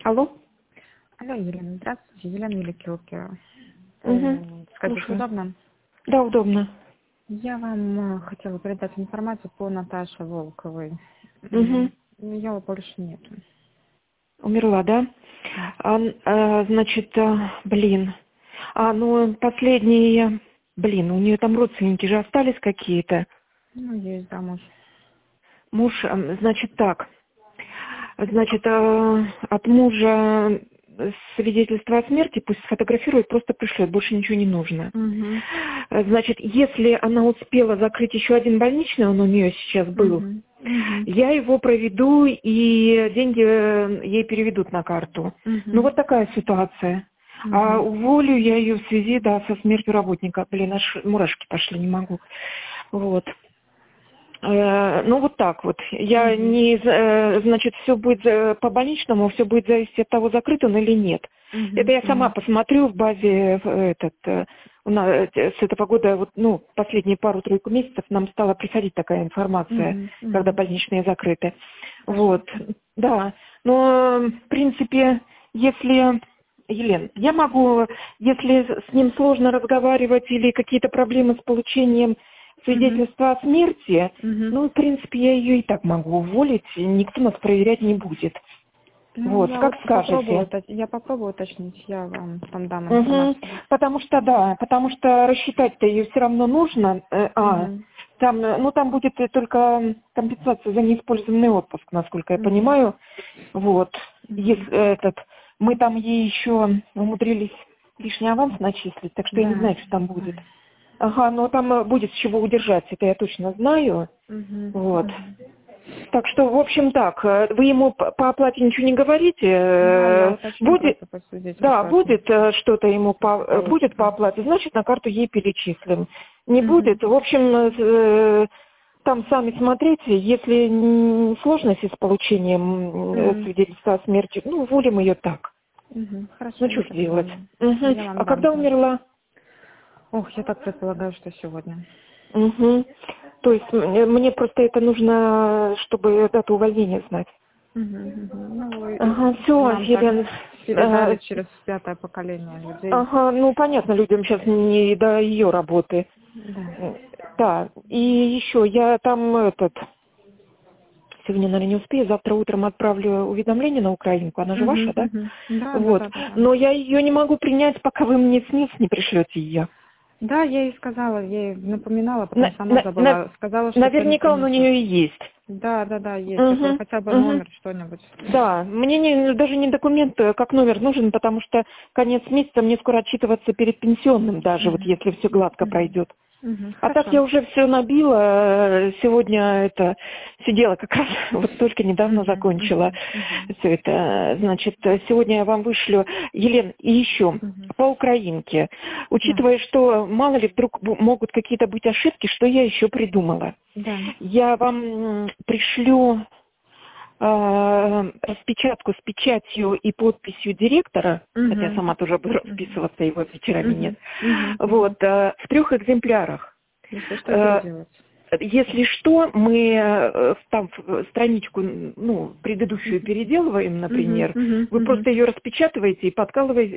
Алло? Алло, Елена, здравствуйте. Елена Великилки. Скажите, Слушаю. удобно? Да, удобно. Я вам хотела передать информацию по Наташе Волковой. Угу. Ее больше нету. Умерла, да? Да. Значит, блин. Ну, последние... Блин, у нее там родственники же остались какие-то. Ну, есть, да, муж. Муж, значит, так. Значит, от мужа свидетельство о смерти пусть сфотографирует, просто пришлет, больше ничего не нужно. Угу. Значит, если она успела закрыть еще один больничный, он у нее сейчас был, Угу. Угу. я его проведу и деньги ей переведут на карту. Ну, Угу. вот такая ситуация. А Угу. уволю я ее в связи, да, со смертью работника. Блин, аж мурашки пошли, не могу. Вот. Ну, вот так вот. Я Угу. не, значит, все будет по больничному, все будет зависеть от того, закрыт он или нет. Это я сама Угу. посмотрю в базе, у нас с этого года, вот, ну, последние пару-тройку месяцев нам стала приходить такая информация, Угу. когда Угу. больничные закрыты. Хорошо. Вот, да. Но, в принципе, если... Елена, я могу, если с ним сложно разговаривать или какие-то проблемы с получением Угу. свидетельства о смерти, Угу. ну, в принципе, я ее и так могу уволить, и никто нас проверять не будет. Ну, Вот, я как вот попробую, скажете. я попробую уточнить, я вам там дам Угу. информацию. Потому что, да, потому что рассчитать-то ее все равно нужно. Угу. Там, ну, там будет только компенсация за неиспользованный отпуск, насколько я Угу. понимаю. Вот. Угу. Если мы там ей еще умудрились лишний аванс начислить, так что я не Да. знаю, что там будет. Ага, но там будет с чего удержать, это я точно знаю. Угу. Вот. Угу. Так что, в общем, так, вы ему по оплате ничего не говорите, Да, я уточню будет, просто по свидетельству да, о будет смерти. что-то ему, будет по Получится. оплате, значит, на карту ей перечислим. Не Угу. будет, в общем, там сами смотрите, если сложности с получением Угу. свидетельства о смерти, ну, уволим ее так. Угу. Ну, Хорошо, что я ж так делать? сделаю. Мгм. Я вам А дам когда знать. умерла? Ох, я так предполагаю, что сегодня. Угу. То есть мне просто это нужно, чтобы дату увольнения знать. Угу. Угу. Ну, Ага, все, нам так Елена. передали через пятое поколение людей. Ага, ну понятно, людям сейчас не до ее работы. Да. Да, и еще я там сегодня, наверное, не успею, завтра утром отправлю уведомление на украинку, она же Угу. ваша, да? Угу. Да, да, Вот. да, да, да. Но я ее не могу принять, пока вы мне СНИЛС не пришлете ее. Да, я ей сказала, я ей напоминала, потом сама На- забыла. Сказала, что наверняка он у принесет. нее и есть. Да, да, да, есть такой, Угу, хотя бы угу. номер, что-нибудь. Да, мне даже не документ, как номер нужен, потому что конец месяца мне скоро отчитываться перед пенсионным даже, вот Угу. если все гладко Угу. пройдет. Угу. А так я Хорошо. уже все набила, сегодня сидела как раз, вот только недавно Угу. закончила Угу. Угу. все это. Значит, сегодня я вам вышлю, Елен, и еще Угу. по украинке, Да, учитывая, что мало ли вдруг могут какие-то быть ошибки, что я еще придумала. да. Я вам пришлю распечатку с печатью и подписью директора, хотя я Угу. сама тоже буду Угу. расписываться, его вечерами нет, Угу. Угу. Угу. вот, в 3 экземплярах. Если что, Э, переделать. Если что, мы там страничку, ну, предыдущую Угу. переделываем, Угу. например, Угу. вы Угу. просто ее распечатываете и подкалываете,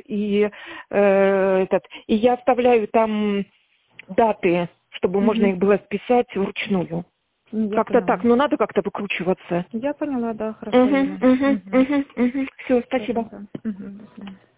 и я оставляю там даты, чтобы можно Угу. их было списать вручную. Я Как-то так, поняла. но надо как-то выкручиваться. Я поняла, да, хорошо, Угу, Елена. угу, Угу. угу, угу. Все, спасибо. Спасибо. Угу. До свидания.